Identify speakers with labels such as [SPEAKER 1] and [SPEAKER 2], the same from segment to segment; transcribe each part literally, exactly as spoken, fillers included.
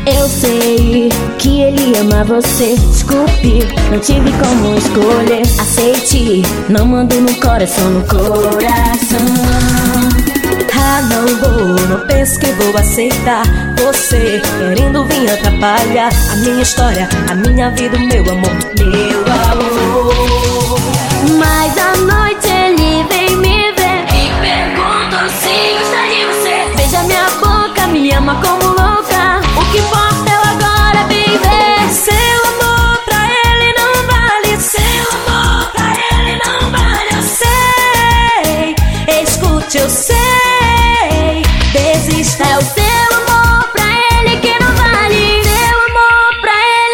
[SPEAKER 1] Eu sei que ele ama você. Desculpe, não tive como escolher. Aceite, não mando no coração, no coração. Ah, não vou, não penso que vou aceitar você querendo vir atrapalhar a minha história, a minha vida, o meu amor, meu amor. Mas à noite ele vem me ver e pergunta se gosta de você. Beija minha boca, me ama como louca. O que importa eu agora viver. Seu amor pra ele não vale. Seu amor pra ele não vale. Eu sei, escute, eu sei. Desista, é o seu amor pra ele que não vale. Seu amor pra ele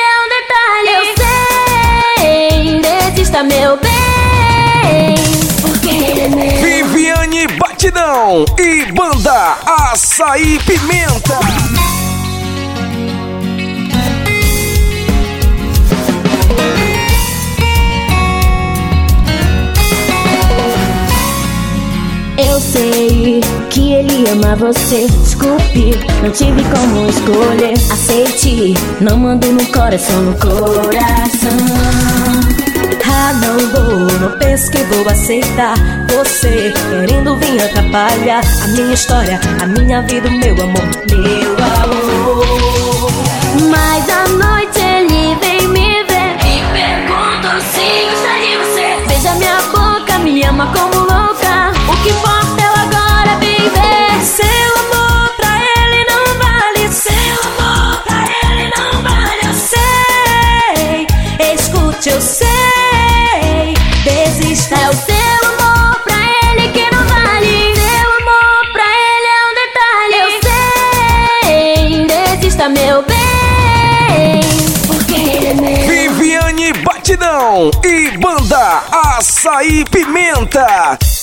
[SPEAKER 1] é um detalhe. Eu sei, desista, meu bem, porque ele é meu.
[SPEAKER 2] Viviane Batidão e banda Açaí Pimenta.
[SPEAKER 1] Eu sei que ele ama você. Desculpe, não tive como escolher. Aceite, não mando no coração, no coração. Ah, não vou, não penso que vou aceitar você querendo vir atrapalhar a minha história, a minha vida, o meu amor, meu amor. Mas à noite ele vem me ver e pergunta se gosta de você. Beija minha boca, me ama como louca. O que importa eu agora viver. Seu amor pra ele não vale. Seu amor pra ele não vale. Eu sei, escute, eu sei. Desista, é o seu amor pra ele que não vale. Seu amor pra ele é um detalhe. Eu sei, desista, meu bem, porque ele é meu.
[SPEAKER 2] Viviane Batidão e banda Açaí Pimenta.